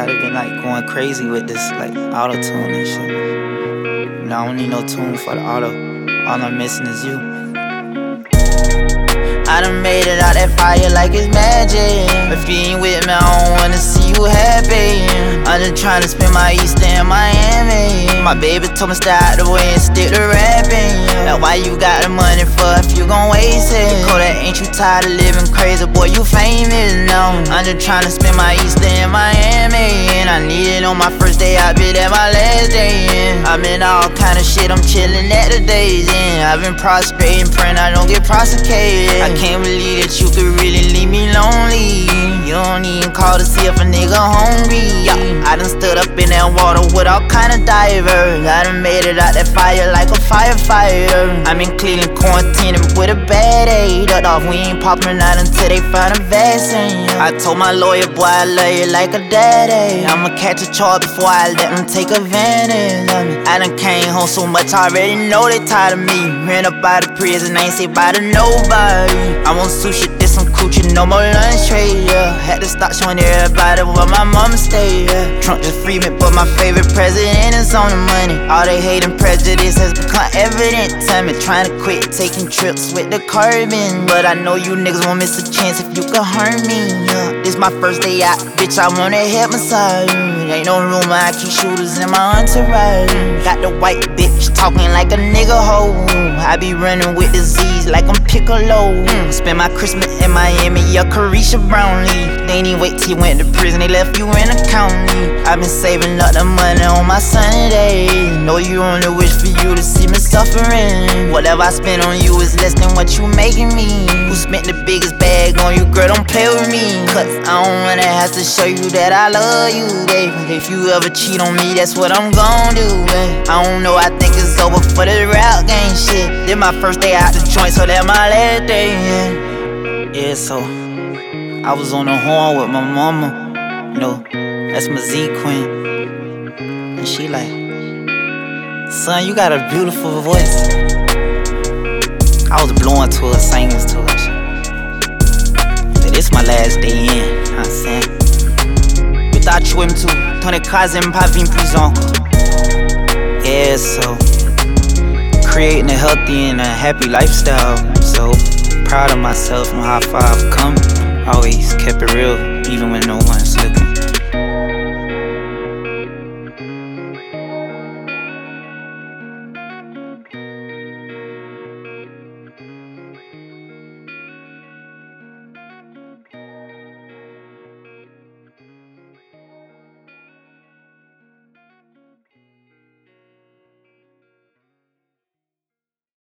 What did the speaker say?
Probably been like going crazy with this like auto tune and shit. No, I don't need no tune for the auto. All I'm missing is you. I done made it out that fire like it's magic. If you ain't with me, I don't wanna see you happy. I'm just tryna spend my Easter in Miami. My baby told me stay out the way and stick to rapping. Now why you got the money for if you gon' waste it? Kodak, ain't you tired of living crazy? Boy, you famous now. I'm just tryna spend my Easter in Miami. And I need it on my first day, I be there my last day. I'm in all kind of shit, I'm chillin' at the days in. I've been prostrating, praying I don't get prosecuted. I can't believe that you could really leave me lonely. You don't even call to see if a nigga hungry. I done stood up in that water with all kind of divers. I done made it out that fire like a firefighter. I'm in Cleveland quarantining with a bad aid. Off, we ain't popping out until they find a vaccine. I told my lawyer, boy, I love you like a daddy. I'ma catch a charge before I let them take advantage of me. I done came home so much, I already know they tired of me. Ran up out of prison, I ain't say bye to nobody. I want sushi, this some coochie, no more lunch tray, yeah. Had to stop showing everybody where my mama stay, yeah. Trump just freed me, but my favorite president is on the money. All they hate and prejudice has become evident to me. Trying to quit taking trips with the carbon, but I know you niggas won't miss a chance if you could hurt me, yeah. This my first day out, bitch, I wanna hit massage. Ain't no room, I keep shooters in my entourage. Got the white bitch talking like a nigga hoe. I be running with disease like I'm Piccolo. Spend my Christmas in Miami, yeah, Carisha Brownlee. They ain't even wait till you went to prison, they left you in the county. I been saving up the money on my sunny days. Know you only wish for you to see me suffering. Whatever I spend on you is less than what you making me. Who spent the biggest bag on you, girl, don't play with me. Cause I don't wanna have to show you that I love you, babe. If you ever cheat on me, that's what I'm gon' do, babe. I don't know, I think it's over for the rap game shit. This my first day out the joint, so that my last day, yeah, so I was on the horn with my mama, you know, that's my Z queen. And she like, son, you got a beautiful voice. I was blowing to her, singing to her. But this my last day in, you know what I'm saying? Without you, I'm too. Ton de cas aime pas vivre plus encore. Yeah, so creating a healthy and a happy lifestyle. So proud of myself and how far I've come. Always kept it real, even when no one's looking.